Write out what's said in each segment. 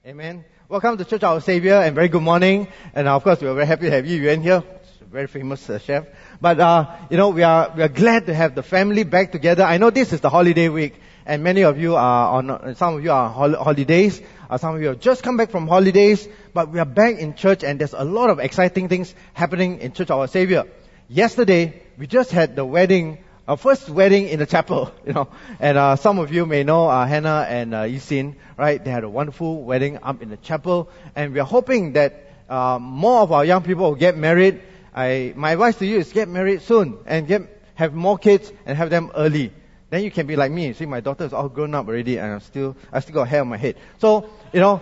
Amen. Welcome to Church Our Savior and very good morning. And of course, we are very happy to have you in here. Very famous chef. But, we are glad to have the family back together. I know this is the holiday week and many of you are some of you are on holidays. Some of you have just come back from holidays. But we are back in church and there's a lot of exciting things happening in Church Our Savior. Yesterday, we just had the wedding, our first wedding in the chapel, and some of you may know Hannah and Yisin, right? They had a wonderful wedding up in the chapel, and we are hoping that more of our young people will get married. My advice to you is get married soon and have more kids and have them early. Then you can be like me. See, my daughter is all grown up already, and I still got hair on my head. So,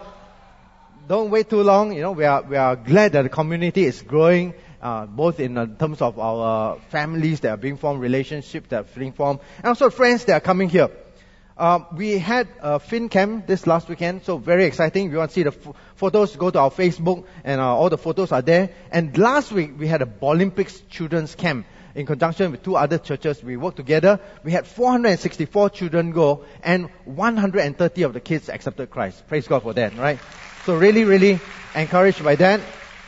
don't wait too long. We are glad that the community is growing. Both in terms of our families that are being formed, relationships that are being formed, and also friends that are coming here. We had a Fin Camp this last weekend, so very exciting. If you want to see the photos, go to our Facebook, and all the photos are there. And last week, we had a Olympics Children's Camp in conjunction with two other churches. We worked together. We had 464 children go, and 130 of the kids accepted Christ. Praise God for that, right? So really, really encouraged by that.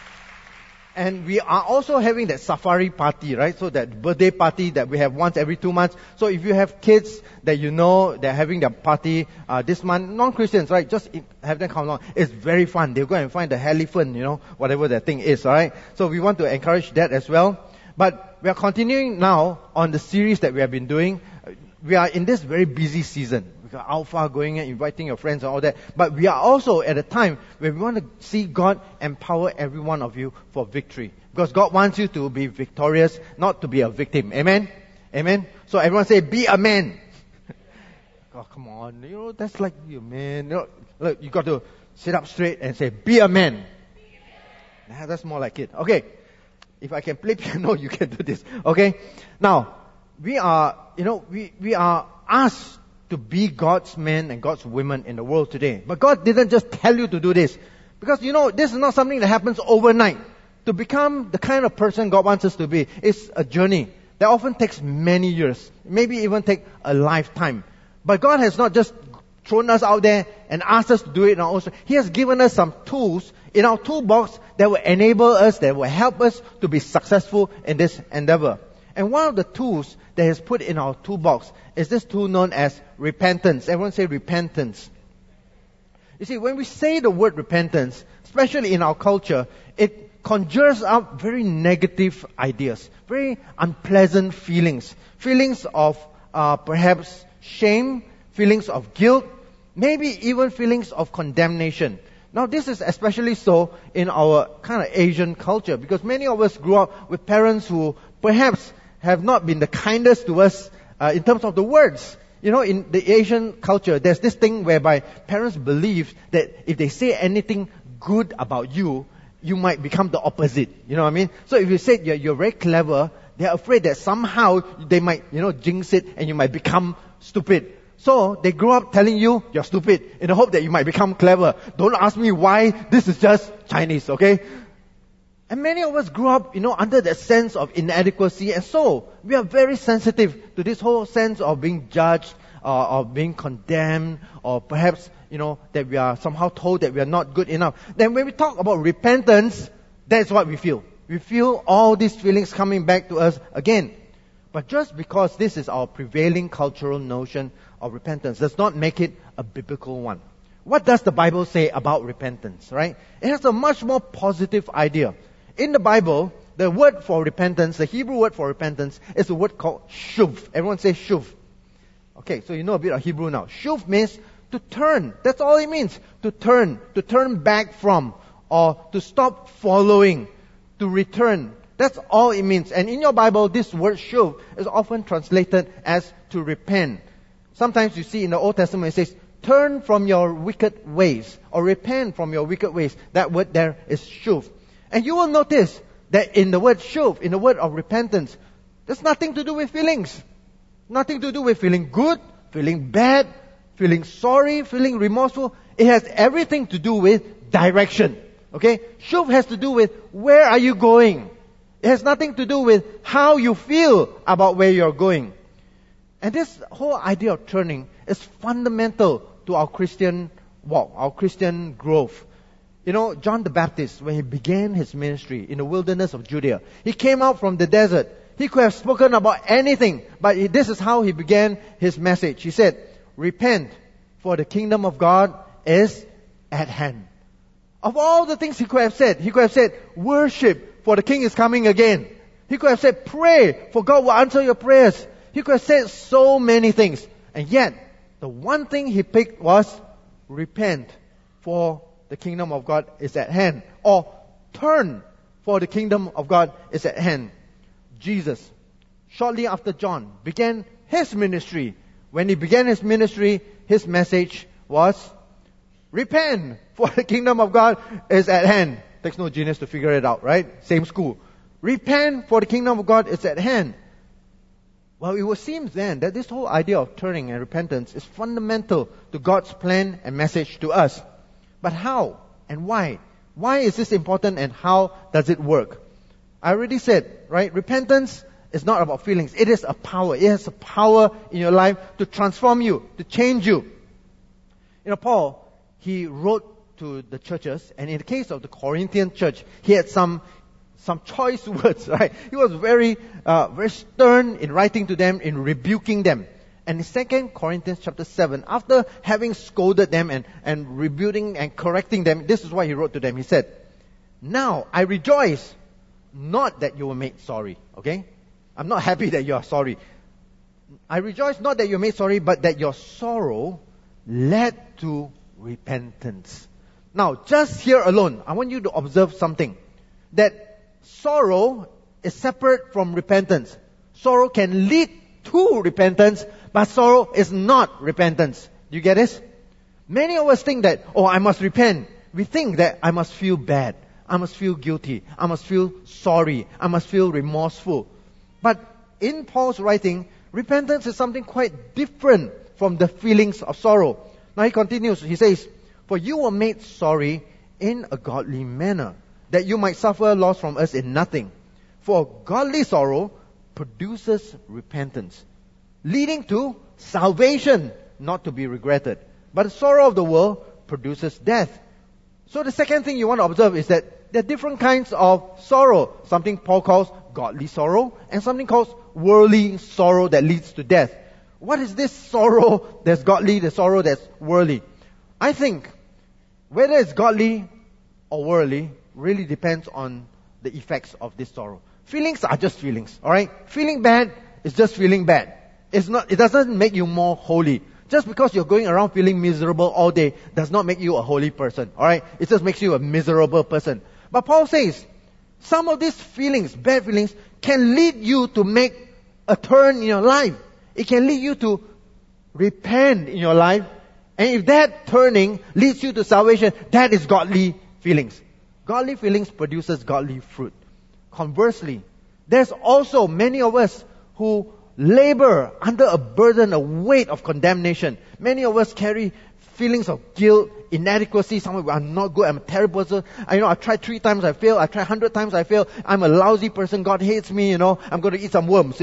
And we are also having that safari party, right? So that birthday party that we have once every 2 months. So if you have kids that they're having their party this month, non-Christians, right? Just have them come along. It's very fun. They'll go and find the elephant, whatever that thing is, alright? So we want to encourage that as well. But we are continuing now on the series that we have been doing. We are in this very busy season. We got Alpha going and inviting your friends and all that. But we are also at a time where we want to see God empower every one of you for victory. Because God wants you to be victorious, not to be a victim. Amen? Amen? So everyone say, be a man. Oh, come on. That's like you, man. Look, you got to sit up straight and say, be a man. That's more like it. Okay. If I can play piano, you can do this. Okay? Now, we are asked to be God's men and God's women in the world today. But God didn't just tell you to do this. Because this is not something that happens overnight. To become the kind of person God wants us to be is a journey that often takes many years. Maybe even take a lifetime. But God has not just thrown us out there and asked us to do it in our own strength. He has given us some tools in our toolbox that will enable us, that will help us to be successful in this endeavor. And one of the tools that is put in our toolbox is this tool known as repentance. Everyone say repentance. You see, when we say the word repentance, especially in our culture, it conjures up very negative ideas, very unpleasant feelings. Feelings of perhaps shame, feelings of guilt, maybe even feelings of condemnation. Now this is especially so in our kind of Asian culture, because many of us grew up with parents who perhaps have not been the kindest to us in terms of the words. In the Asian culture, there's this thing whereby parents believe that if they say anything good about you, you might become the opposite. You know what I mean? So if you say you're very clever, they're afraid that somehow they might, jinx it and you might become stupid. So they grow up telling you you're stupid in the hope that you might become clever. Don't ask me why. This is just Chinese, okay? And many of us grew up, under that sense of inadequacy. And so, we are very sensitive to this whole sense of being judged, or being condemned, or perhaps, that we are somehow told that we are not good enough. Then when we talk about repentance, that's what we feel. We feel all these feelings coming back to us again. But just because this is our prevailing cultural notion of repentance does not make it a biblical one. What does the Bible say about repentance, right? It has a much more positive idea. In the Bible, the word for repentance, the Hebrew word for repentance, is a word called shuv. Everyone say shuv. Okay, so you know a bit of Hebrew now. Shuv means to turn. That's all it means. To turn back from, or to stop following, to return. That's all it means. And in your Bible, this word shuv is often translated as to repent. Sometimes you see in the Old Testament it says, turn from your wicked ways, or repent from your wicked ways. That word there is shuv. And you will notice that in the word shuv, in the word of repentance, there's nothing to do with feelings. Nothing to do with feeling good, feeling bad, feeling sorry, feeling remorseful. It has everything to do with direction. Okay? Shuv has to do with where are you going. It has nothing to do with how you feel about where you're going. And this whole idea of turning is fundamental to our Christian walk, our Christian growth. You know, John the Baptist, when he began his ministry in the wilderness of Judea, he came out from the desert. He could have spoken about anything, but this is how he began his message. He said, repent, for the kingdom of God is at hand. Of all the things he could have said, worship, for the king is coming again. He could have said, pray, for God will answer your prayers. He could have said so many things. And yet, the one thing he picked was, repent, for the kingdom of God is at hand. Or, turn, for the kingdom of God is at hand. Jesus, shortly after John, began his ministry. When he began his ministry, his message was, repent, for the kingdom of God is at hand. Takes no genius to figure it out, right? Same school. Repent, for the kingdom of God is at hand. Well, it would seem then that this whole idea of turning and repentance is fundamental to God's plan and message to us. But how and why? Why is this important and how does it work? I already said, right? Repentance is not about feelings. It is a power. It has a power in your life to transform you, to change you. You know, Paul, he wrote to the churches, and in the case of the Corinthian church, he had some choice words, right? He was very stern in writing to them, in rebuking them. And in 2 Corinthians chapter 7, after having scolded them and rebuking and correcting them, this is what he wrote to them. He said, now I rejoice, not that you were made sorry, okay? I'm not happy that you are sorry. I rejoice not that you were made sorry, but that your sorrow led to repentance. Now, just here alone, I want you to observe something. That sorrow is separate from repentance. Sorrow can lead to repentance, but sorrow is not repentance. Do you get this? Many of us think that, I must repent. We think that I must feel bad. I must feel guilty. I must feel sorry. I must feel remorseful. But in Paul's writing, repentance is something quite different from the feelings of sorrow. Now he continues, he says, for you were made sorry in a godly manner, that you might suffer loss from us in nothing. For godly sorrow produces repentance, leading to salvation, not to be regretted. But the sorrow of the world produces death. So the second thing you want to observe is that there are different kinds of sorrow. Something Paul calls godly sorrow, and something called worldly sorrow that leads to death. What is this sorrow that's godly, the sorrow that's worldly? I think whether it's godly or worldly really depends on the effects of this sorrow. Feelings are just feelings, alright? Feeling bad is just feeling bad. It doesn't make you more holy. Just because you're going around feeling miserable all day does not make you a holy person, alright? It just makes you a miserable person. But Paul says, some of these feelings, bad feelings, can lead you to make a turn in your life. It can lead you to repent in your life. And if that turning leads you to salvation, that is godly feelings. Godly feelings produces godly fruit. Conversely, there's also many of us who labor under a burden, a weight of condemnation. Many of us carry feelings of guilt, inadequacy. Some of us are not good. I'm a terrible person. I tried 3 times, I failed. I tried 100 times, I failed. I'm a lousy person. God hates me. I'm going to eat some worms.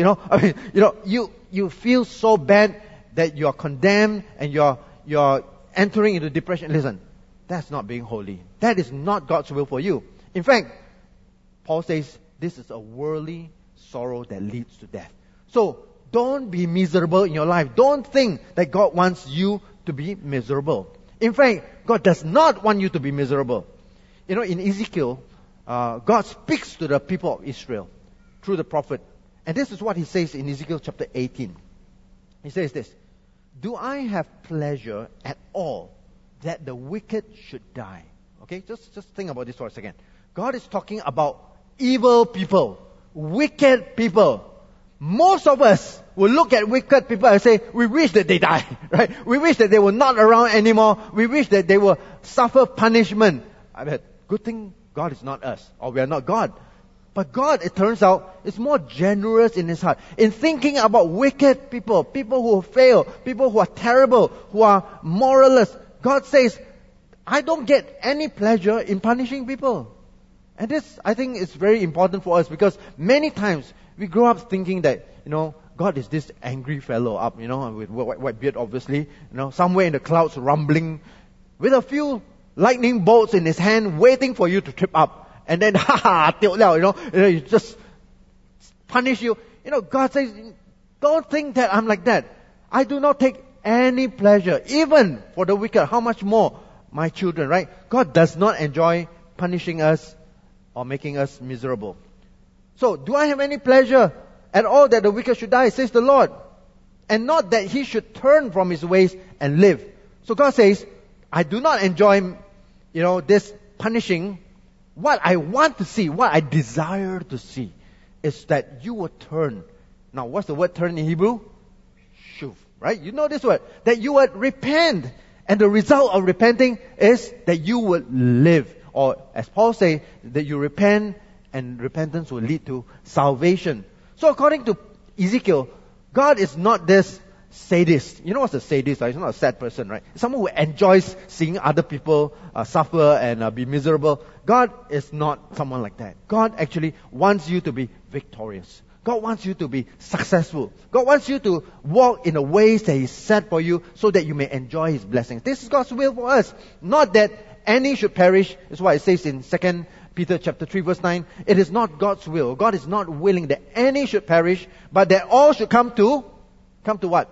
You feel so bad that you're condemned and you're entering into depression. Listen, that's not being holy. That is not God's will for you. In fact, Paul says this is a worldly sorrow that leads to death. So, don't be miserable in your life. Don't think that God wants you to be miserable. In fact, God does not want you to be miserable. In Ezekiel, God speaks to the people of Israel through the prophet. And this is what he says in Ezekiel chapter 18. He says this, do I have pleasure at all that the wicked should die? Okay, just think about this for a second. God is talking about evil people, wicked people. Most of us will look at wicked people and say, we wish that they die, right? We wish that they were not around anymore. We wish that they will suffer punishment. I bet, good thing God is not us, or we are not God. But God, it turns out, is more generous in His heart. In thinking about wicked people, people who fail, people who are terrible, who are moralists, God says, I don't get any pleasure in punishing people. And this, I think, is very important for us because many times we grow up thinking that, God is this angry fellow up, with white beard, obviously, somewhere in the clouds rumbling. with a few lightning bolts in his hand, waiting for you to trip up. And then, he just punish you. God says, don't think that I'm like that. I do not take any pleasure, even for the wicked. How much more my children, right? God does not enjoy punishing us or making us miserable. So, do I have any pleasure at all that the wicked should die, says the Lord? And not that he should turn from his ways and live. So God says, I do not enjoy, this punishing. What I want to see, what I desire to see, is that you will turn. Now, what's the word turn in Hebrew? Shuv, right? You know this word. That you would repent. And the result of repenting is that you would live. Or, as Paul says, that you repent and repentance will lead to salvation. So according to Ezekiel, God is not this sadist. You know what's a sadist? Right? He's not a sad person, right? Someone who enjoys seeing other people suffer and be miserable. God is not someone like that. God actually wants you to be victorious. God wants you to be successful. God wants you to walk in the ways that He set for you so that you may enjoy His blessings. This is God's will for us. Not that any should perish. That's why it says in 2 Peter chapter 3 verse 9, it is not God's will. God is not willing that any should perish, but that all should come to what?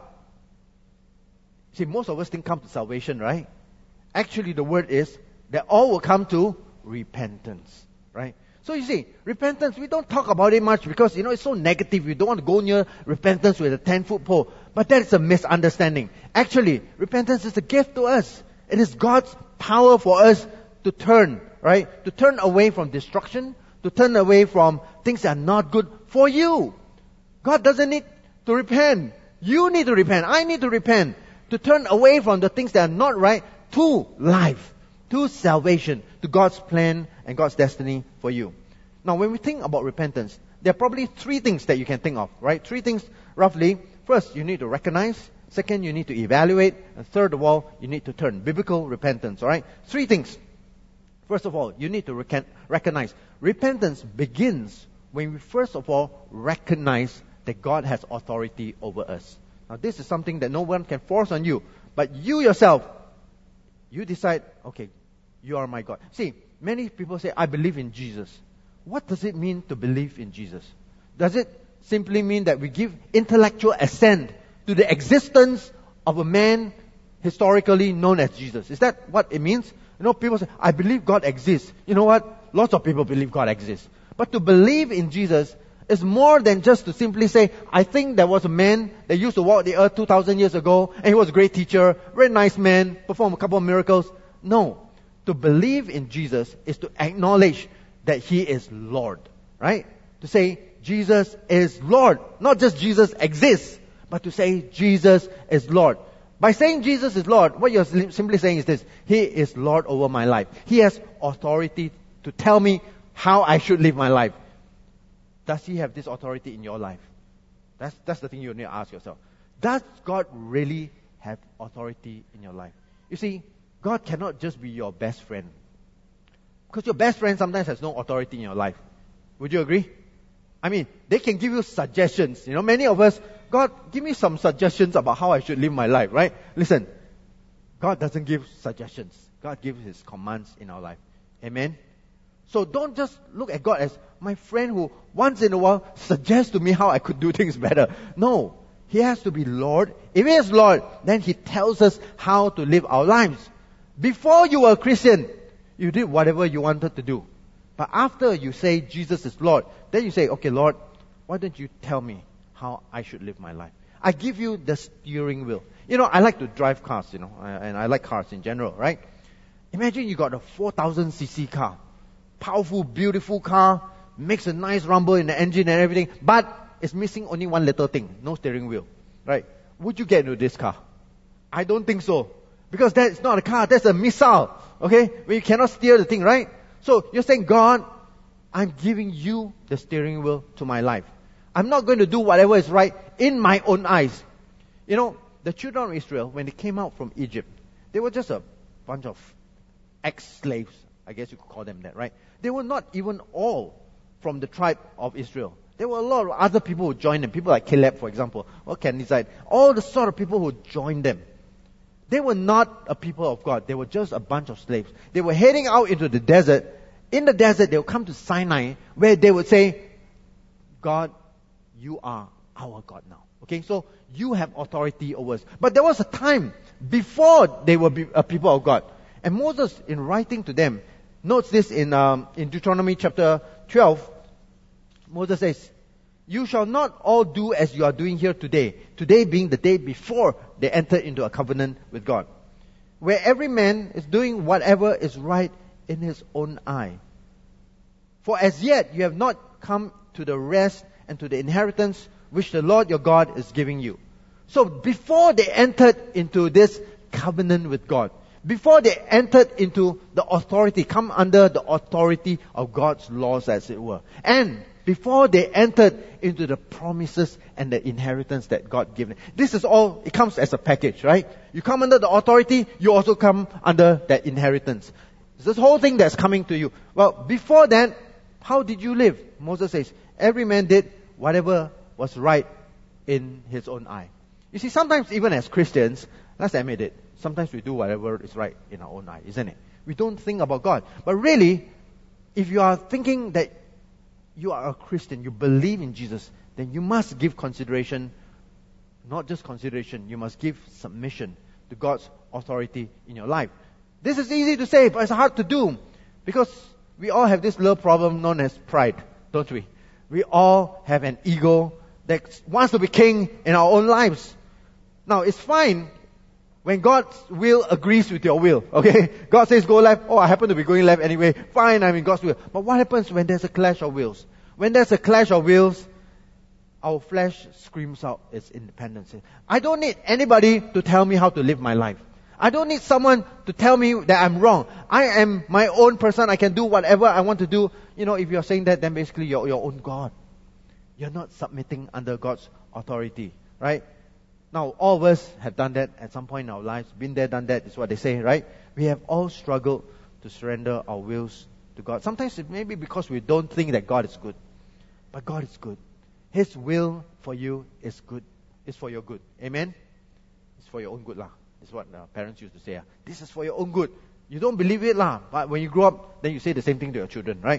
See, most of us think come to salvation, right? Actually, the word is that all will come to repentance, right? So you see, repentance, we don't talk about it much because, it's so negative. We don't want to go near repentance with a 10-foot pole. But that is a misunderstanding. Actually, repentance is a gift to us. It is God's power for us to turn, right? To turn away from destruction, to turn away from things that are not good for you. God doesn't need to repent. You need to repent. I need to repent. To turn away from the things that are not right to life, to salvation, to God's plan and God's destiny for you. Now, when we think about repentance, there are probably three things that you can think of, right? Three things roughly. First, you need to recognize. Second, you need to evaluate. And third of all, you need to turn. Biblical repentance, alright? Three things. First of all, you need to recognize. Repentance begins when we first of all recognize that God has authority over us. Now, this is something that no one can force on you. But you yourself, you decide, okay, you are my God. See, many people say, I believe in Jesus. What does it mean to believe in Jesus? Does it simply mean that we give intellectual assent to the existence of a man historically known as Jesus? Is that what it means? People say, I believe God exists. You know what? Lots of people believe God exists. But to believe in Jesus is more than just to simply say, I think there was a man that used to walk the earth 2,000 years ago, and he was a great teacher, very nice man, performed a couple of miracles. No. To believe in Jesus is to acknowledge that He is Lord, right? To say, Jesus is Lord. Not just Jesus exists, but to say, Jesus is Lord. By saying Jesus is Lord, what you're simply saying is this: He is Lord over my life. He has authority to tell me how I should live my life. Does He have this authority in your life? That's the thing you need to ask yourself. Does God really have authority in your life? You see, God cannot just be your best friend. Because your best friend sometimes has no authority in your life. Would you agree? I mean, they can give you suggestions. Many of us, God, give me some suggestions about how I should live my life, right? Listen, God doesn't give suggestions. God gives His commands in our life. Amen? So don't just look at God as my friend who once in a while suggests to me how I could do things better. No. He has to be Lord. If He is Lord, then He tells us how to live our lives. Before you were a Christian, you did whatever you wanted to do. But after you say Jesus is Lord, then you say, okay, Lord, why don't you tell me how I should live my life? I give you the steering wheel. I like to drive cars, and I like cars in general, right? Imagine you got a 4,000cc car. Powerful, beautiful car, makes a nice rumble in the engine and everything, but it's missing only one little thing, no steering wheel, right? Would you get into this car? I don't think so. Because that's not a car, that's a missile, okay? Where you cannot steer the thing, right? So you're saying, God, I'm giving you the steering wheel to my life. I'm not going to do whatever is right in my own eyes. The children of Israel, when they came out from Egypt, they were just a bunch of ex-slaves. I guess you could call them that, right? They were not even all from the tribe of Israel. There were a lot of other people who joined them. People like Caleb, for example, or Kenizzite. All the sort of people who joined them. They were not a people of God. They were just a bunch of slaves. They were heading out into the desert. In the desert, they would come to Sinai, where they would say, God, you are our God now. Okay, so you have authority over us. But there was a time before they were a people of God. And Moses, in writing to them, notes this in Deuteronomy chapter 12. Moses says, you shall not all do as you are doing here today. Today being the day before they entered into a covenant with God. Where every man is doing whatever is right in his own eye. For as yet you have not come to the rest and to the inheritance which the Lord your God is giving you. So before they entered into this covenant with God, before they entered into the authority, come under the authority of God's laws as it were, and before they entered into the promises and the inheritance that God gave them. This is all, it comes as a package, right? You come under the authority, you also come under that inheritance. It's this whole thing that's coming to you. Well, before that, how did you live? Moses says, every man did whatever was right in his own eye. You see, sometimes even as Christians, let's admit it, sometimes we do whatever is right in our own eye, isn't it? We don't think about God. But really, if you are thinking that you are a Christian, you believe in Jesus, then you must give consideration, not just consideration, you must give submission to God's authority in your life. This is easy to say, but it's hard to do, because we all have this little problem known as pride, don't we? We all have an ego that wants to be king in our own lives. Now, it's fine when God's will agrees with your will, okay? God says go left, oh, I happen to be going left anyway, fine, I'm in God's will. But what happens when there's a clash of wills? When there's a clash of wills, our flesh screams out its independence. I don't need anybody to tell me how to live my life. I don't need someone to tell me that I'm wrong. I am my own person, I can do whatever I want to do. You know, if you're saying that, then basically you're your own God. You're not submitting under God's authority, right? Now, all of us have done that at some point in our lives. Been there, done that, is what they say, right? We have all struggled to surrender our wills to God. Sometimes it may be because we don't think that God is good. But God is good. His will for you is good. It's for your good. Amen? It's for your own good lah. That's what parents used to say. This is for your own good. You don't believe it lah. But when you grow up, then you say the same thing to your children, right?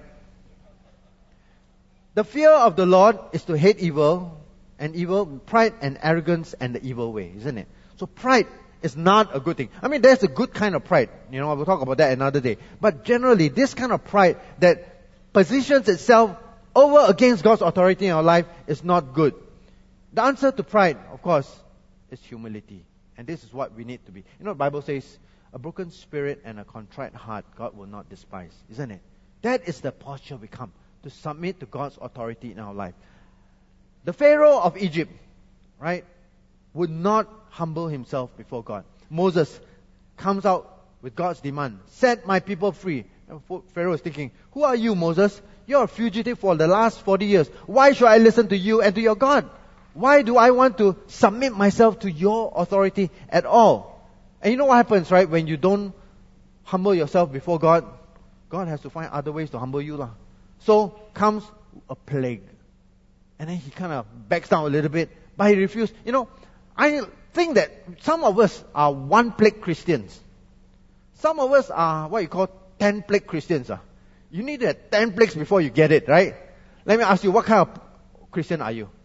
The fear of the Lord is to hate evil, and evil, pride and arrogance and the evil way, isn't it? So pride is not a good thing. I mean, there's a good kind of pride. You know, we'll talk about that another day. But generally, this kind of pride that positions itself over against God's authority in our life is not good. The answer to pride, of course, is humility. And this is what we need to be. You know, the Bible says, a broken spirit and a contrite heart God will not despise, isn't it? That is the posture we come, to submit to God's authority in our life. The Pharaoh of Egypt, right, would not humble himself before God. Moses comes out with God's demand, set my people free. And Pharaoh is thinking, who are you, Moses? You're a fugitive for the last 40 years. Why should I listen to you and to your God? Why do I want to submit myself to your authority at all? And you know what happens, right? When you don't humble yourself before God, God has to find other ways to humble you lah. So comes a plague. And then he kind of backs down a little bit, but he refused. You know, I think that some of us are one-plague Christians. Some of us are what you call 10-plague Christians. You need to have 10 plagues before you get it, right? Let me ask you, what kind of Christian are you?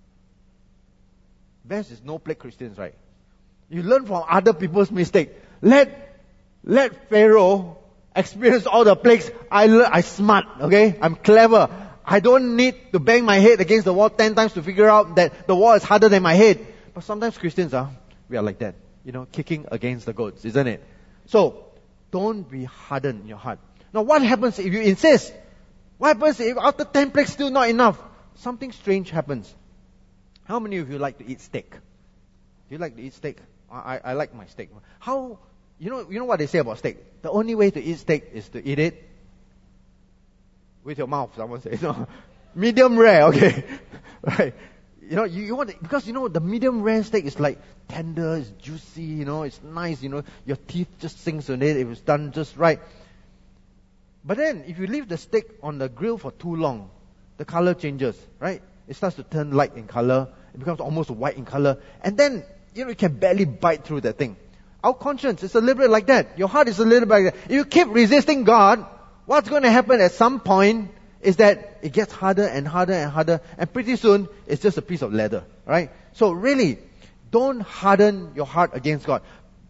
Best is no-plague Christians, right? You learn from other people's mistake. Let Pharaoh experience all the plagues. I'm smart, okay? I'm clever. I don't need to bang my head against the wall 10 times to figure out that the wall is harder than my head. But sometimes Christians we are like that. You know, kicking against the goats, isn't it? So, don't be hardened in your heart. Now, what happens if you insist? What happens if after 10 plagues still not enough? Something strange happens. How many of you like to eat steak? Do you like to eat steak? I like my steak. How, you know what they say about steak? The only way to eat steak is to eat it with your mouth, someone says. No. Medium rare, okay. Right. You know, you want it, because you know, the medium rare steak is like tender, it's juicy, you know, it's nice, you know, your teeth just sinks on it if it's done just right. But then, if you leave the steak on the grill for too long, the color changes, right? It starts to turn light in color, it becomes almost white in color, and then, you know, you can barely bite through that thing. Our conscience is a little bit like that. Your heart is a little bit like that. If you keep resisting God, what's going to happen at some point is that it gets harder and harder and harder, and pretty soon it's just a piece of leather, right? So really, don't harden your heart against God.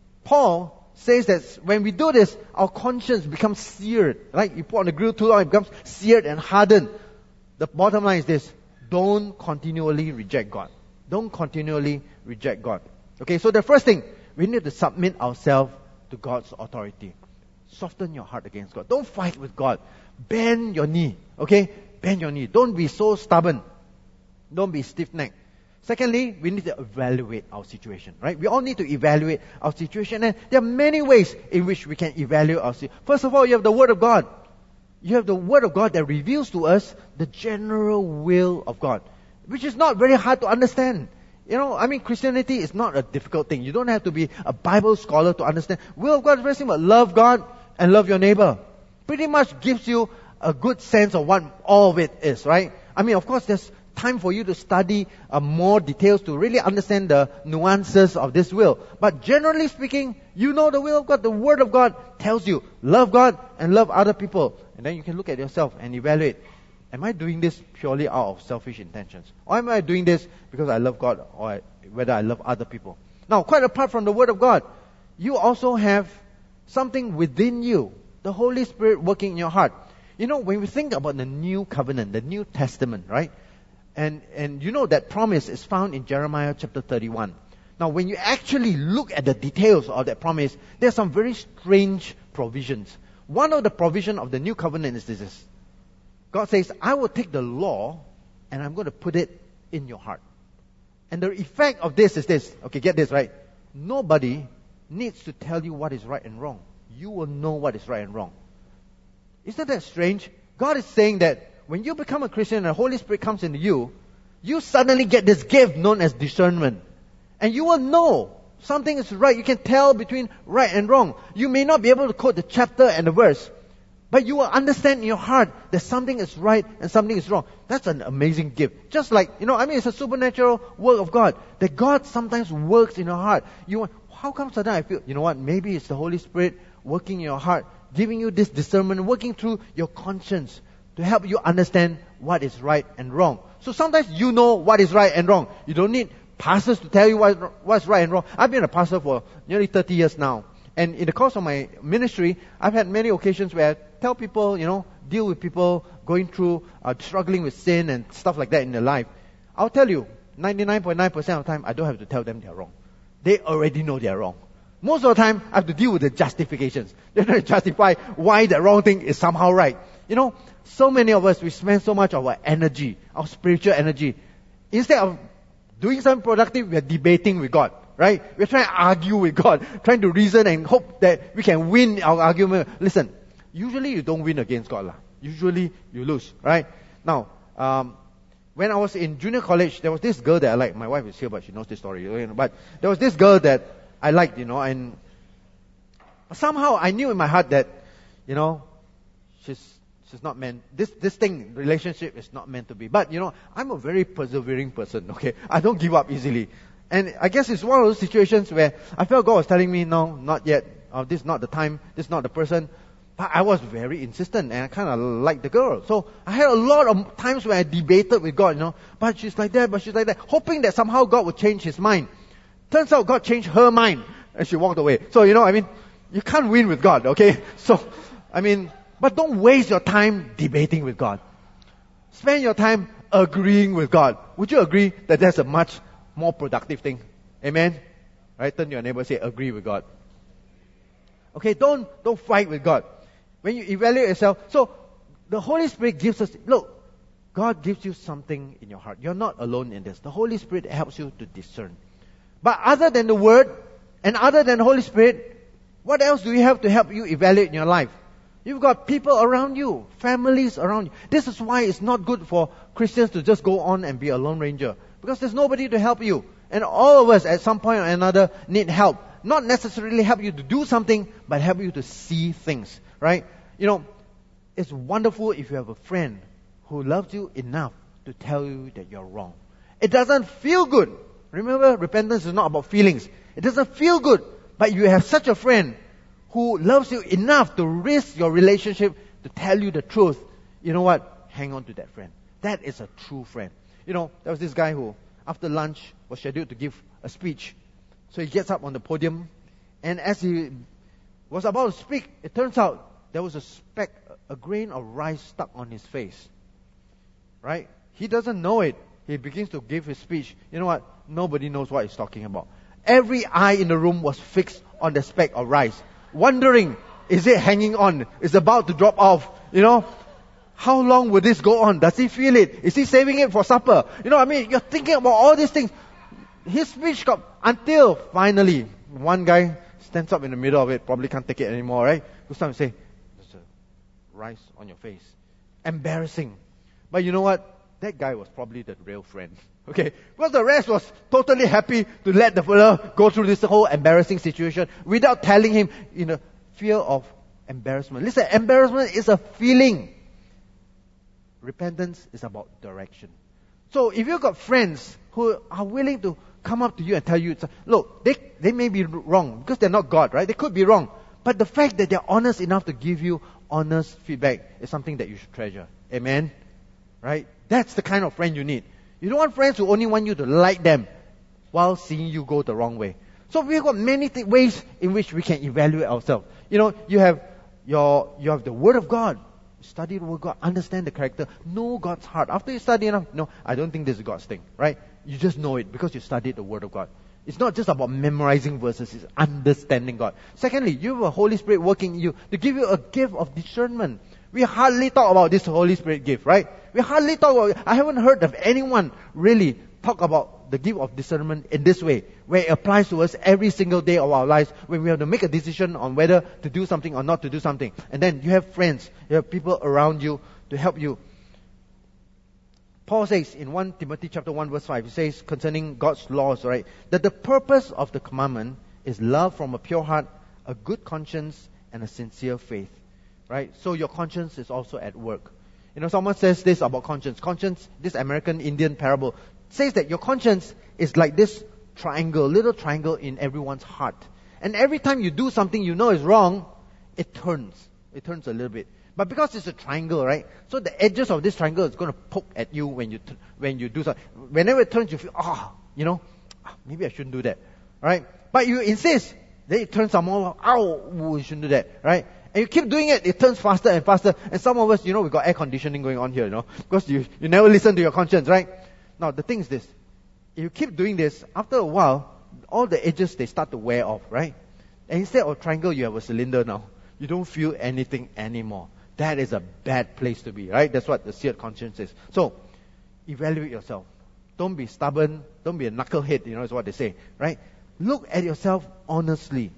Paul says that when we do this, our conscience becomes seared. Right? You put on the grill too long, it becomes seared and hardened. The bottom line is this: don't continually reject God. Don't continually reject God. Okay, so the first thing, we need to submit ourselves to God's authority. Soften your heart against God. Don't fight with God. Bend your knee. Okay? Bend your knee. Don't be so stubborn. Don't be stiff-necked. Secondly, we need to evaluate our situation, right? We all need to evaluate our situation, and there are many ways in which we can evaluate our situation. First of all, you have the Word of God. You have the Word of God that reveals to us the general will of God, which is not very hard to understand. Christianity is not a difficult thing. You don't have to be a Bible scholar to understand. Will of God is very simple. Love God and love your neighbor. Pretty much gives you a good sense of what all of it is, right? Of course, there's time for you to study more details to really understand the nuances of this will. But generally speaking, you know the will of God. The Word of God tells you, love God and love other people. And then you can look at yourself and evaluate, am I doing this purely out of selfish intentions? Or am I doing this because I love God, or whether I love other people? Now, quite apart from the Word of God, you also have something within you, the Holy Spirit working in your heart. When we think about the New Covenant, the New Testament, right? And that promise is found in Jeremiah chapter 31. Now, when you actually look at the details of that promise, there's some very strange provisions. One of the provisions of the New Covenant is this. God says, I will take the law and I'm going to put it in your heart. And the effect of this is this. Okay, get this, right? Nobody needs to tell you what is right and wrong. You will know what is right and wrong. Isn't that strange? God is saying that when you become a Christian and the Holy Spirit comes into you, you suddenly get this gift known as discernment. And you will know something is right. You can tell between right and wrong. You may not be able to quote the chapter and the verse, but you will understand in your heart that something is right and something is wrong. That's an amazing gift. Just like, it's a supernatural work of God. That God sometimes works in your heart. How come suddenly I feel, maybe it's the Holy Spirit working in your heart, giving you this discernment, working through your conscience to help you understand what is right and wrong. So sometimes you know what is right and wrong. You don't need pastors to tell you what's right and wrong. I've been a pastor for nearly 30 years now. And in the course of my ministry, I've had many occasions where I tell people, deal with people going through, struggling with sin and stuff like that in their life. I'll tell you, 99.9% of the time, I don't have to tell them they're wrong. They already know they're wrong. Most of the time, I have to deal with the justifications. They're trying to justify why the wrong thing is somehow right. So many of us, we spend so much of our energy, our spiritual energy. Instead of doing something productive, we are debating with God, right? We're trying to argue with God, trying to reason and hope that we can win our argument. Listen, usually you don't win against God. Usually you lose, right? Now, when I was in junior college, there was this girl that I liked. My wife is here, but she knows this story. But there was this girl that I liked, and somehow I knew in my heart that, she's not meant, this relationship is not meant to be. But, I'm a very persevering person, okay? I don't give up easily. And I guess it's one of those situations where I felt God was telling me, no, not yet. This is not the time. This is not the person. But I was very insistent and I kind of liked the girl. So I had a lot of times when I debated with God, but she's like that, hoping that somehow God would change his mind. Turns out God changed her mind and she walked away. So, you can't win with God, okay? So, but don't waste your time debating with God. Spend your time agreeing with God. Would you agree that that's a much more productive thing? Amen? Right? Turn to your neighbor and say, agree with God. Okay, don't fight with God. When you evaluate yourself, so the Holy Spirit gives us, look, God gives you something in your heart. You're not alone in this. The Holy Spirit helps you to discern. But other than the Word and other than the Holy Spirit, what else do you have to help you evaluate in your life? You've got people around you, families around you. This is why it's not good for Christians to just go on and be a lone ranger. Because there's nobody to help you. And all of us at some point or another need help. Not necessarily help you to do something, but help you to see things. Right? It's wonderful if you have a friend who loves you enough to tell you that you're wrong. It doesn't feel good. Remember, repentance is not about feelings. It doesn't feel good but you have such a friend who loves you enough to risk your relationship to tell you the truth, you know what? Hang on to that friend. That is a true friend. There was this guy who, after lunch, was scheduled to give a speech. So he gets up on the podium, and as he was about to speak, it turns out there was a grain of rice stuck on his face. Right? He doesn't know it. He begins to give his speech. You know what? Nobody knows what he's talking about. Every eye in the room was fixed on the speck of rice, wondering, is it hanging on? Is it about to drop off? How long will this go on? Does he feel it? Is he saving it for supper? You're thinking about all these things. His speech got until finally one guy stands up in the middle of it, probably can't take it anymore, right? Goes down and say, there's a rice on your face. Embarrassing. But you know what? That guy was probably the real friend. Okay? Because the rest was totally happy to let the fellow go through this whole embarrassing situation without telling him in a fear of embarrassment. Listen, embarrassment is a feeling. Repentance is about direction. So if you've got friends who are willing to come up to you and tell you, look, they may be wrong because they're not God, right? They could be wrong. But the fact that they're honest enough to give you honest feedback is something that you should treasure. Amen? Right? That's the kind of friend you need. You don't want friends who only want you to like them while seeing you go the wrong way. So we've got many ways in which we can evaluate ourselves. You have the Word of God. Study the Word of God, understand the character, know God's heart. After you study enough, no, I don't think this is God's thing, right? You just know it because you studied the Word of God. It's not just about memorizing verses, it's understanding God. Secondly, you have a Holy Spirit working in you to give you a gift of discernment. We hardly talk about this Holy Spirit gift, right? We hardly talk about it. I haven't heard of anyone really talk about the gift of discernment in this way, where it applies to us every single day of our lives, when we have to make a decision on whether to do something or not to do something. And then you have friends, you have people around you to help you. Paul says in 1 Timothy chapter 1 verse 5, he says concerning God's laws, right, that the purpose of the commandment is love from a pure heart, a good conscience, and a sincere faith. Right? So your conscience is also at work. Someone says this about conscience. Conscience, this American Indian parable, says that your conscience is like this little triangle in everyone's heart. And every time you do something you know is wrong, it turns. It turns a little bit. But because it's a triangle, right? So the edges of this triangle is going to poke at you when you do something. Whenever it turns, you feel, maybe I shouldn't do that. Right? But you insist. Then it turns some more, you shouldn't do that. Right? And you keep doing it, it turns faster and faster. And some of us, we've got air conditioning going on here, because you never listen to your conscience, right? Now, the thing is this. If you keep doing this, after a while, all the edges, they start to wear off, right? And instead of triangle, you have a cylinder now. You don't feel anything anymore. That is a bad place to be, right? That's what the seared conscience is. So, evaluate yourself. Don't be stubborn. Don't be a knucklehead, is what they say, right? Look at yourself honestly.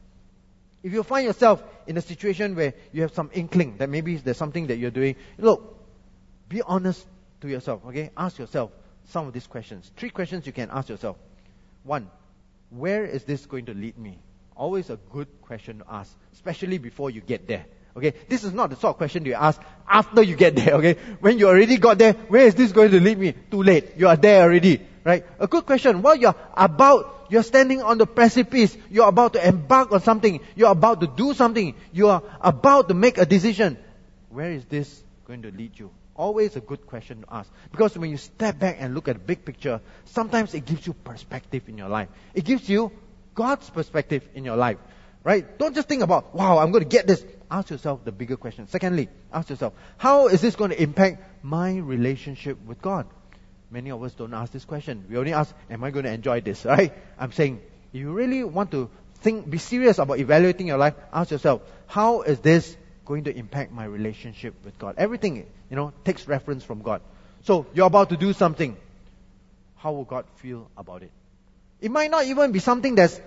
If you find yourself in a situation where you have some inkling that maybe there's something that you're doing, look, be honest to yourself, okay? Ask yourself some of these questions. 3 questions you can ask yourself. 1, where is this going to lead me? Always a good question to ask, especially before you get there. Okay, this is not the sort of question you ask after you get there, okay? When you already got there, where is this going to lead me? Too late. You are there already, right? A good question, while you're standing on the precipice, you're about to embark on something, you're about to do something, you are about to make a decision. Where is this going to lead you? Always a good question to ask. Because when you step back and look at the big picture, sometimes it gives you perspective in your life. It gives you God's perspective in your life. Right? Don't just think about, wow, I'm going to get this. Ask yourself the bigger question. Secondly, ask yourself, how is this going to impact my relationship with God? Many of us don't ask this question. We only ask, am I going to enjoy this? Right? I'm saying, if you really want to be serious about evaluating your life, ask yourself, how is this going to impact my relationship with God? Everything, takes reference from God. So, you're about to do something. How will God feel about it? It might not even be something that's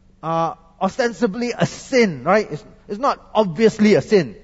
ostensibly a sin, right? It's not obviously a sin.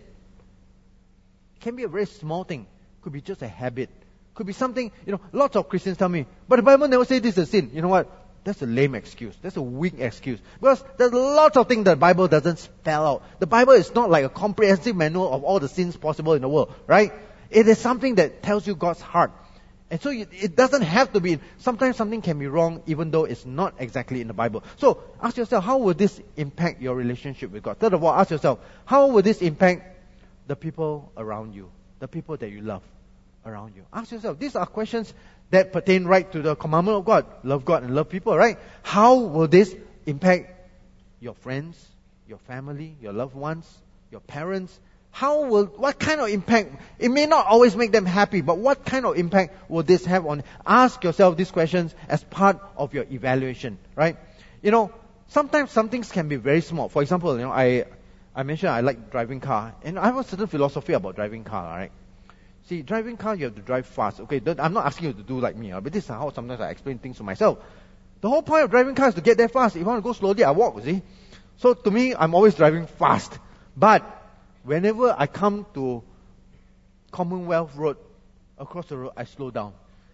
It can be a very small thing. It could be just a habit. It could be something, lots of Christians tell me, but the Bible never says this is a sin. You know what? That's a lame excuse. That's a weak excuse. Because there's lots of things that the Bible doesn't spell out. The Bible is not like a comprehensive manual of all the sins possible in the world, right? It is something that tells you God's heart. And so it doesn't have to be. Sometimes something can be wrong even though it's not exactly in the Bible. So ask yourself, how will this impact your relationship with God? Third of all, ask yourself, how will this impact the people around you? The people that you love around you. Ask yourself, these are questions that pertain right to the commandment of God. Love God and love people, right? How will this impact your friends, your family, your loved ones, your parents? What kind of impact? It may not always make them happy, but what kind of impact will this have on? Ask yourself these questions as part of your evaluation, right? Sometimes some things can be very small. For example, I mentioned I like driving car, and I have a certain philosophy about driving car, right? See, driving car, you have to drive fast. Okay, I'm not asking you to do like me, but this is how sometimes I explain things to myself. The whole point of driving car is to get there fast. If I want to go slowly, I walk, see? So to me, I'm always driving fast. But whenever I come to Commonwealth Road, across the road, I slow down.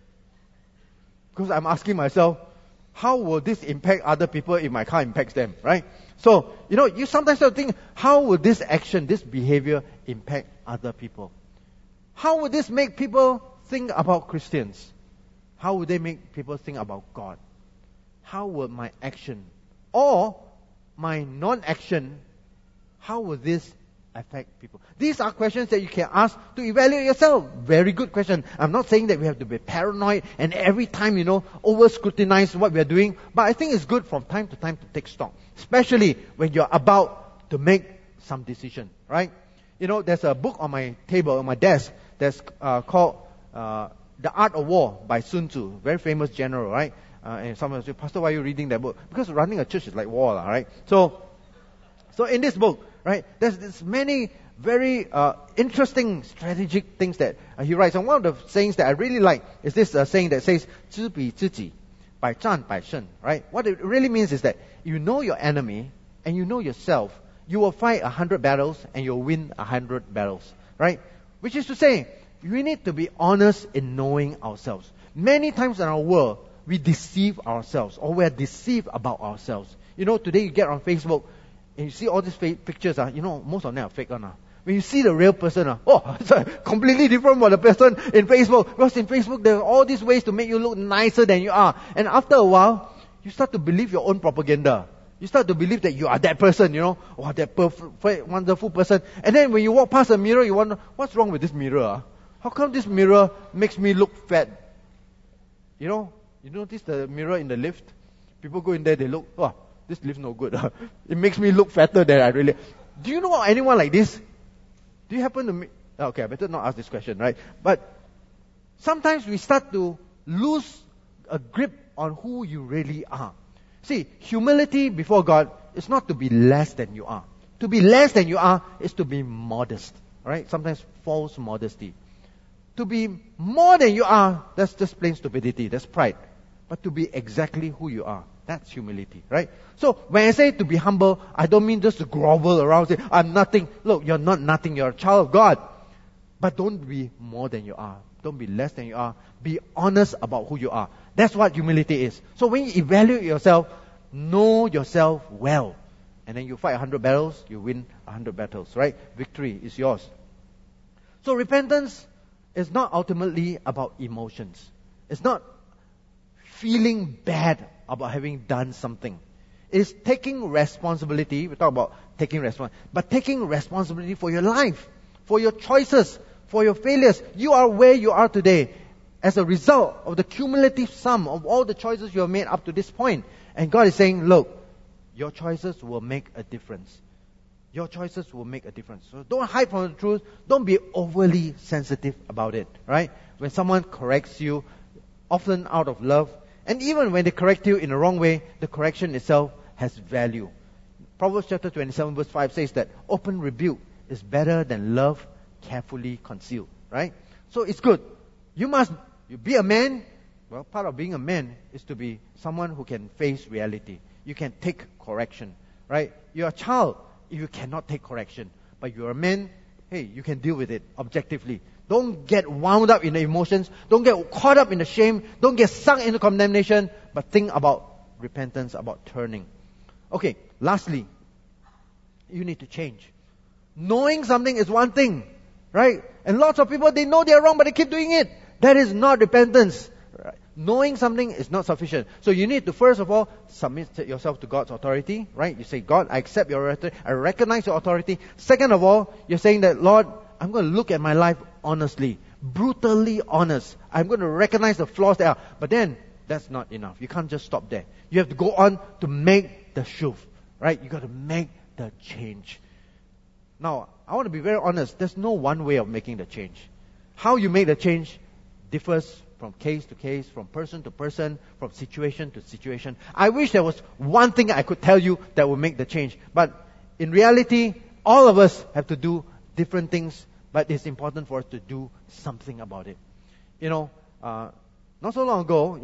Because I'm asking myself, how will this impact other people if my car impacts them, right? So, you sometimes have to think, how will this action, this behavior impact other people? How would this make people think about Christians? How would they make people think about God? How will my action or my non-action, how will this affect people? These are questions that you can ask to evaluate yourself. Very good question. I'm not saying that we have to be paranoid and every time, over scrutinize what we are doing. But I think it's good from time to time to take stock. Especially when you're about to make some decision, right? There's a book on my table, on my desk, that's called The Art of War by Sun Tzu. Very famous general, right? And someone will say, Pastor, why are you reading that book? Because running a church is like war, right? So in this book, right, there's many very interesting strategic things that he writes. And one of the sayings that I really like is this saying that says, 知彼知己, 百战百胜, right? What it really means is that you know your enemy and you know yourself. You will fight 100 battles and you'll win 100 battles, right? Which is to say, we need to be honest in knowing ourselves. Many times in our world, we deceive ourselves or we're deceived about ourselves. Today you get on Facebook and you see all these fake pictures, most of them are fake. When you see the real person, it's completely different from the person in Facebook. Because in Facebook, there are all these ways to make you look nicer than you are. And after a while, you start to believe your own propaganda. You start to believe that you are that person, that perfect, wonderful person. And then when you walk past a mirror, you wonder, what's wrong with this mirror? How come this mirror makes me look fat? You notice the mirror in the lift? People go in there, they look, this lift no good. It makes me look fatter than I really. Do you know anyone like this? Do you happen to okay, I better not ask this question, right? But sometimes we start to lose a grip on who you really are. See, humility before God is not to be less than you are. To be less than you are is to be modest, right? Sometimes false modesty. To be more than you are, that's just plain stupidity, that's pride. But to be exactly who you are, that's humility, right? So when I say to be humble, I don't mean just to grovel around and say, I'm nothing. Look, you're not nothing, you're a child of God. But don't be more than you are. Don't be less than you are. Be honest about who you are. That's what humility is. So when you evaluate yourself, know yourself well. And then you fight 100 battles, you win 100 battles, right? Victory is yours. So repentance is not ultimately about emotions. It's not feeling bad about having done something. It's taking responsibility. We talk about taking responsibility. But taking responsibility for your life, for your choices, for your failures. You are where you are today as a result of the cumulative sum of all the choices you have made up to this point. And God is saying, look, your choices will make a difference. Your choices will make a difference. So don't hide from the truth. Don't be overly sensitive about it, right? When someone corrects you, often out of love, and even when they correct you in the wrong way, the correction itself has value. Proverbs chapter 27 verse 5 says that open rebuke is better than love carefully concealed, right? So it's good. You be a man. Well, part of being a man is to be someone who can face reality. You can take correction, right? You're a child if you cannot take correction. But you're a man, hey, you can deal with it objectively. Don't get wound up in the emotions. Don't get caught up in the shame. Don't get sunk into condemnation. But think about repentance, about turning. Okay, lastly, you need to change. Knowing something is one thing, right? And lots of people, they know they're wrong, but they keep doing it. That is not repentance. Right? Knowing something is not sufficient. So you need to first of all submit yourself to God's authority, right? You say, God, I accept your authority. I recognize your authority. Second of all, you're saying that, Lord, I'm going to look at my life honestly, brutally honest. I'm going to recognize the flaws there. But then, that's not enough. You can't just stop there. You have to go on to make the shift, right? You got to make the change. Now, I want to be very honest. There's no one way of making the change. How you make the change differs from case to case, from person to person, from situation to situation. I wish there was one thing I could tell you that would make the change. But in reality, all of us have to do different things, but it's important for us to do something about it. Not so long ago,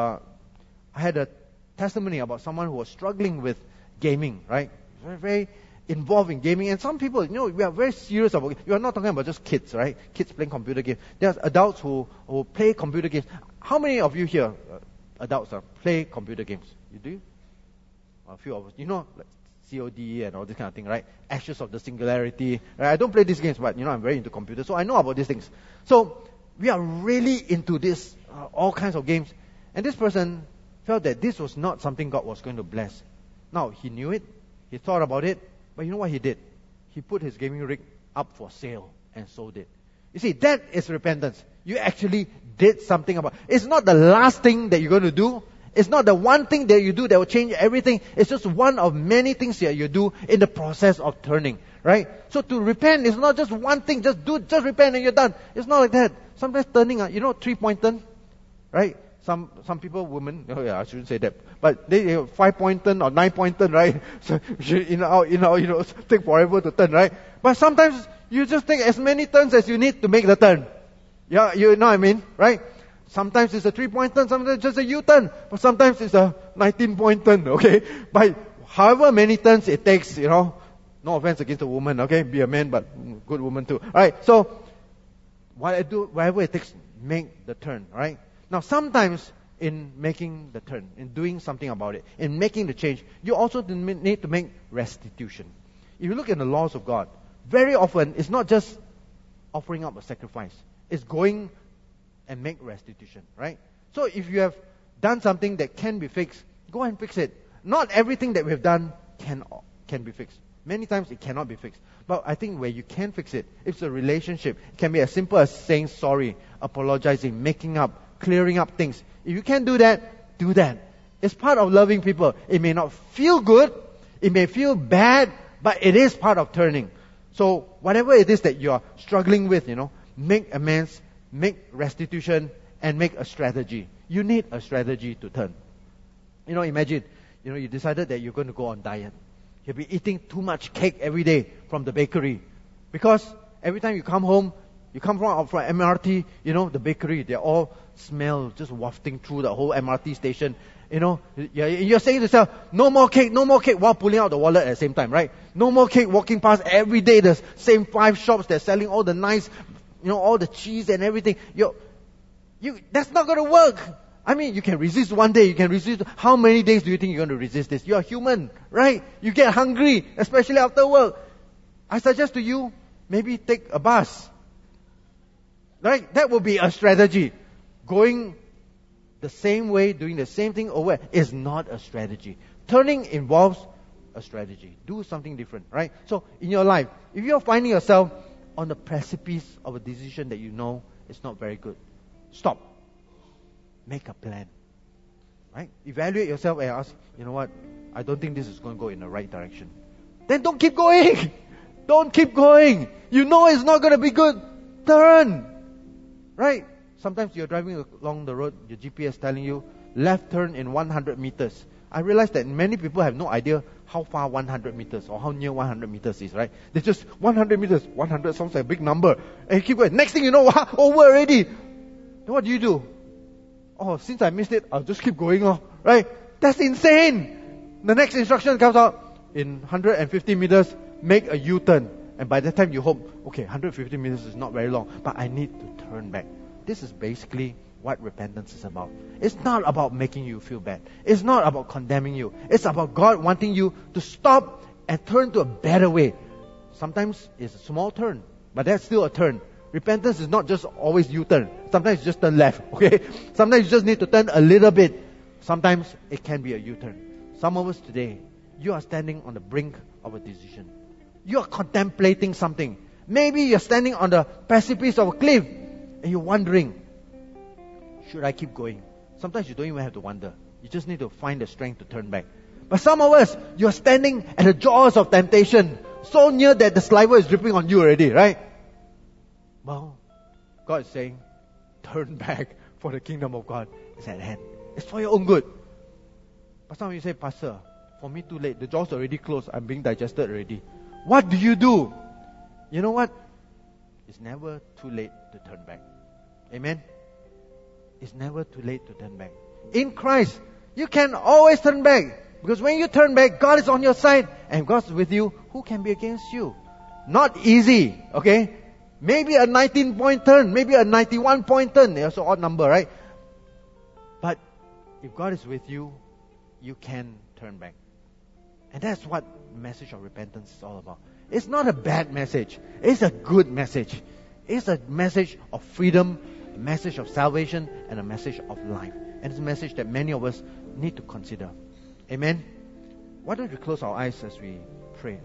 I had a testimony about someone who was struggling with gaming, right? Very, very involved in gaming. And some people, we are very serious about it. You are not talking about just kids, right? Kids playing computer games. There's adults who play computer games. How many of you here, adults, play computer games? You do? A few of us. Like COD and all this kind of thing, right? Ashes of the Singularity. Right? I don't play these games, but I'm very into computers, so I know about these things. So we are really into this, all kinds of games. And this person felt that this was not something God was going to bless. Now, he knew it. He thought about it. But you know what he did? He put his gaming rig up for sale and sold it. You see, that is repentance. You actually did something about it. It's not the last thing that you're going to do. It's not the one thing that you do that will change everything. It's just one of many things that you do in the process of turning. Right? So to repent is not just one thing. Just repent and you're done. It's not like that. Sometimes turning, 3-point turn. Right? Some people, women, I shouldn't say that, but they 5-point turn or 9-point turn, right? So take forever to turn, right? But sometimes you just take as many turns as you need to make the turn. Yeah, you know what I mean, right? Sometimes it's a 3-point turn, sometimes it's just a U-turn, but sometimes it's a 19-point turn, okay? But however many turns it takes, no offense against a woman, okay? Be a man, but good woman too, right? So whatever it takes, make the turn, right? Now, sometimes in making the turn, in doing something about it, in making the change, you also need to make restitution. If you look at the laws of God, very often it's not just offering up a sacrifice. It's going and make restitution, right? So if you have done something that can be fixed, go and fix it. Not everything that we have done can be fixed. Many times it cannot be fixed. But I think where you can fix it, it's a relationship. It can be as simple as saying sorry, apologizing, making up, clearing up things. If you can do that, do that. It's part of loving people. It may not feel good, it may feel bad, but it is part of turning. So whatever it is that you are struggling with, make amends, make restitution, and make a strategy. You need a strategy to turn. Imagine, you decided that you're going to go on diet. You'll be eating too much cake every day from the bakery. Because every time you come home, you come from MRT, the bakery, they all smell just wafting through the whole MRT station. You're saying to yourself, no more cake, while pulling out the wallet at the same time, right? No more cake, walking past every day, the same 5 shops, they're selling all the nice, all the cheese and everything. That's not going to work. I mean, you can resist one day, you can resist. How many days do you think you're going to resist this? You're human, right? You get hungry, especially after work. I suggest to you, maybe take a bus. Right? That will be a strategy. Going the same way, doing the same thing over is not a strategy. Turning involves a strategy. Do something different, right? So in your life, if you're finding yourself on the precipice of a decision that you know is not very good, stop. Make a plan. Right? Evaluate yourself and ask, you know what? I don't think this is going to go in the right direction. Then don't keep going. Don't keep going. You know it's not going to be good. Turn. Right? Sometimes you're driving along the road, your GPS telling you, left turn in 100 meters. I realize that many people have no idea how far 100 meters or how near 100 meters is, right? They just, 100 meters, 100 sounds like a big number. And you keep going. Next thing you know, over already. Then what do? Oh, since I missed it, I'll just keep going, right? That's insane. The next instruction comes out, in 150 meters, make a U-turn. And by that time you hope, okay, 150 meters is not very long, but I need to turn back. This is basically what repentance is about. It's not about making you feel bad. It's not about condemning you. It's about God wanting you to stop and turn to a better way. Sometimes it's a small turn, but that's still a turn. Repentance is not just always U-turn. Sometimes you just turn left, okay? Sometimes you just need to turn a little bit. Sometimes it can be a U-turn. Some of us today, you are standing on the brink of a decision. You are contemplating something. Maybe you're standing on the precipice of a cliff and you're wondering, should I keep going? Sometimes you don't even have to wonder. You just need to find the strength to turn back. But some of us, you're standing at the jaws of temptation, so near that the saliva is dripping on you already, right? Well, God is saying, turn back, for the kingdom of God is at hand. It's for your own good. But some of you say, Pastor, for me too late. The jaws are already closed. I'm being digested already. What do? You know what? It's never too late to turn back. Amen? It's never too late to turn back. In Christ, you can always turn back. Because when you turn back, God is on your side and God's with you. Who can be against you? Not easy, okay? Maybe a 19-point turn, maybe a 91-point turn. It's an odd number, right? But if God is with you, you can turn back. And that's what the message of repentance is all about. It's not a bad message. It's a good message. It's a message of freedom, a message of salvation, and a message of life. And it's a message that many of us need to consider. Amen? Why don't we close our eyes as we pray?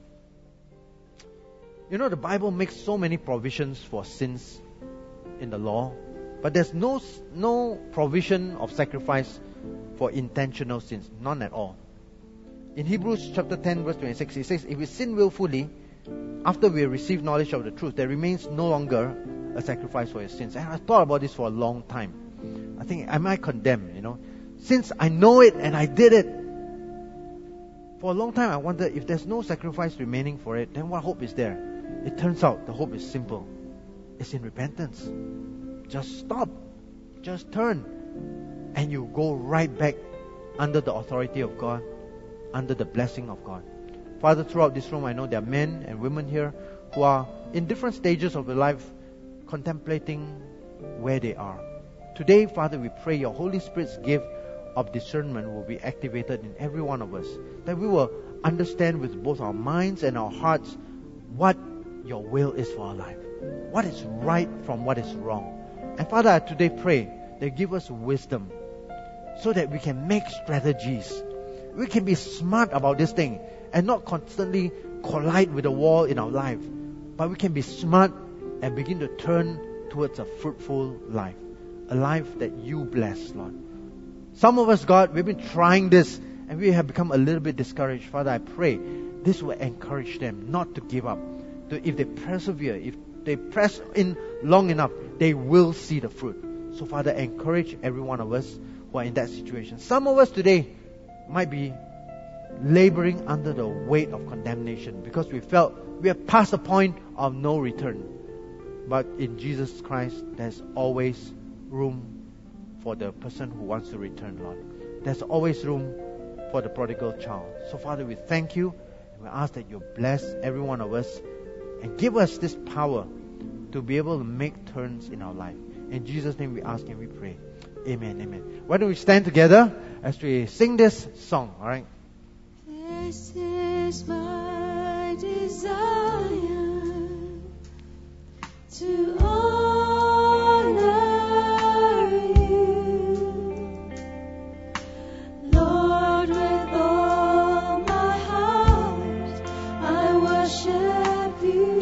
You know, the Bible makes so many provisions for sins in the law, but there's no provision of sacrifice for intentional sins. None at all. In Hebrews chapter 10 verse 26, it says, if we sin willfully, after we receive knowledge of the truth, there remains no longer a sacrifice for your sins. And I thought about this for a long time. I think, am I condemned, Since I know it and I did it, for a long time I wondered, if there's no sacrifice remaining for it, then what hope is there? It turns out the hope is simple. It's in repentance. Just stop. Just turn. And you go right back under the authority of God, under the blessing of God. Father, throughout this room, I know there are men and women here who are in different stages of their life contemplating where they are. Today, Father, we pray your Holy Spirit's gift of discernment will be activated in every one of us. That we will understand with both our minds and our hearts what your will is for our life. What is right from what is wrong. And Father, I today pray that you give us wisdom so that we can make strategies. We can be smart about this thing and not constantly collide with the wall in our life. But we can be smart and begin to turn towards a fruitful life. A life that you bless, Lord. Some of us, God, we've been trying this and we have become a little bit discouraged. Father, I pray this will encourage them not to give up. If they persevere, if they press in long enough, they will see the fruit. So Father, encourage every one of us who are in that situation. Some of us today might be laboring under the weight of condemnation because we felt we are past the point of no return. But in Jesus Christ, there's always room for the person who wants to return, Lord. There's always room for the prodigal child. So Father, we thank you and we ask that you bless every one of us and give us this power to be able to make turns in our life. In Jesus' name we ask and we pray. Amen, amen. Why don't we stand together as we sing this song, alright? This is my desire to honor you, Lord, with all my heart I worship you.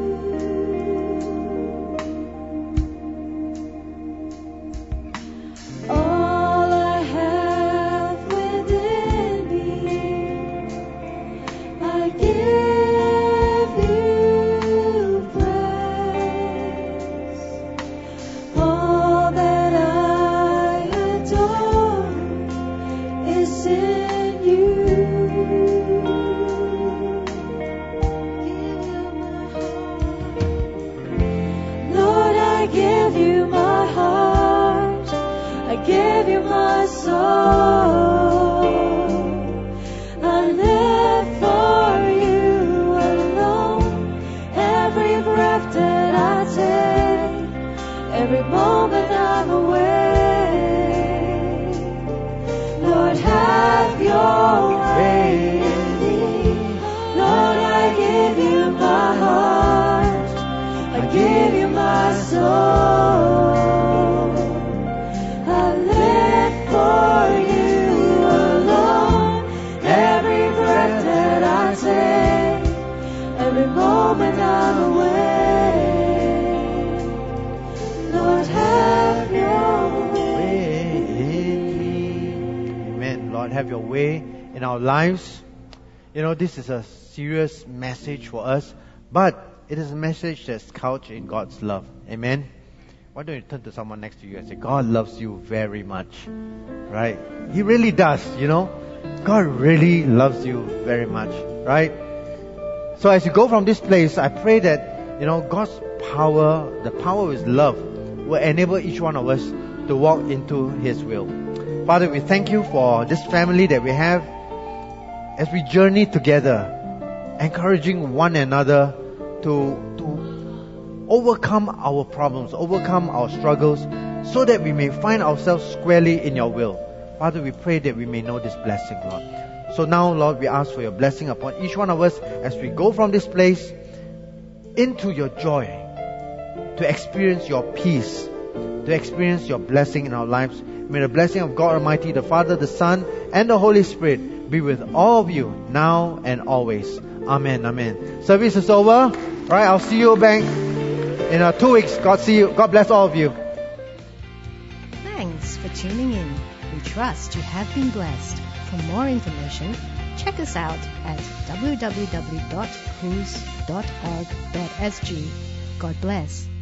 All I have within me, I give you praise. All that I adore is in you. Lord, I give you my heart. I give you my soul. I live for you alone. Every breath that I take, every moment I'm awake. Lord, have your way in me. Lord, I give you my heart. I give give you my soul. I live for you alone. Every breath that I take, every moment I'm awake. Lord, have your way in me. Amen. Lord, have your way in our lives. You know, this is a serious message for us, but it is a message that's couched in God's love. Amen. Why don't you turn to someone next to you and say, God loves you very much. Right? He really does, you know. God really loves you very much. Right? So as you go from this place, I pray that, you know, God's power, the power of His love, will enable each one of us to walk into His will. Father, we thank you for this family that we have as we journey together, encouraging one another to overcome our problems, overcome our struggles, so that we may find ourselves squarely in your will. Father, we pray that we may know this blessing, Lord. So now, Lord, we ask for your blessing upon each one of us as we go from this place into your joy, to experience your peace, to experience your blessing in our lives. May the blessing of God Almighty, the Father, the Son, and the Holy Spirit be with all of you now and always. Amen. Amen. Service is over. All right, I'll see you back in 2 weeks. God bless all of you. Thanks for tuning in. We trust you have been blessed. For more information, check us out at www.whos.org.sg. God bless.